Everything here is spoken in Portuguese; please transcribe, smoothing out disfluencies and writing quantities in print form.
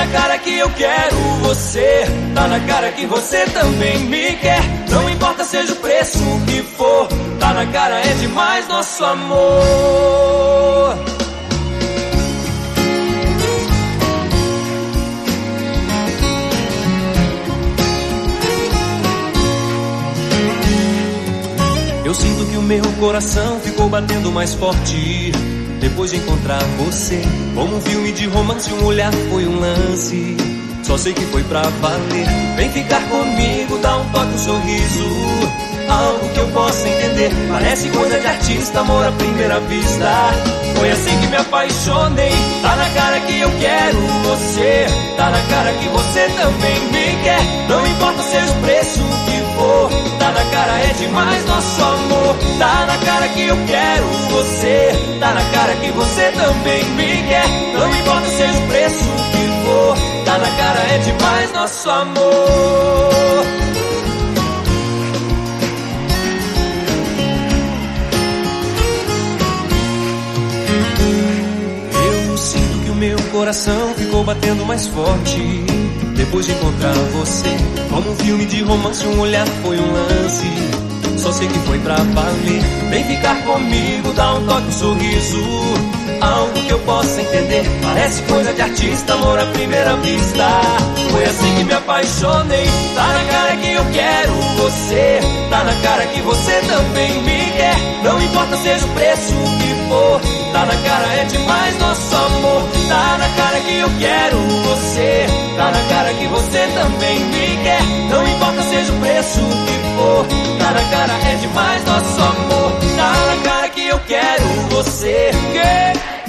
cara que eu quero você, tá na cara que você também me quer. Não importa seja o preço que for, tá na cara, é demais nosso amor. Eu sinto que o meu coração ficou batendo mais forte depois de encontrar você. Como um filme de romance, um olhar foi um lance. Só sei que foi pra valer. Vem ficar comigo, dá um toque, um sorriso, algo que eu possa entender. Parece coisa de artista, amor à primeira vista. Foi assim que me apaixonei. Tá na cara que eu quero você, tá na cara que você também me quer. Não importa seja o preço que for, tá na cara, é demais nosso amor. Tá na cara que eu quero você, tá na cara que você também me quer. Não importa seja o preço que for, tá na cara, é demais nosso amor. Eu sinto que o meu coração ficou batendo mais forte depois de encontrar você. Como um filme de romance, um olhar foi um lance. Só sei que foi pra valer. Vem ficar comigo, dá um toque, um sorriso, algo que eu possa entender. Parece coisa de artista, amor à primeira vista. Foi assim que me apaixonei. Tá na cara que eu quero você, tá na cara que você também me quer. Não importa seja o preço que for, tá na cara, é demais nosso amor. Tá na cara que eu quero você, tá na cara que você também me quer. Não importa seja o preço que for, tá na cara, é demais nosso amor. Tá na cara que eu quero você.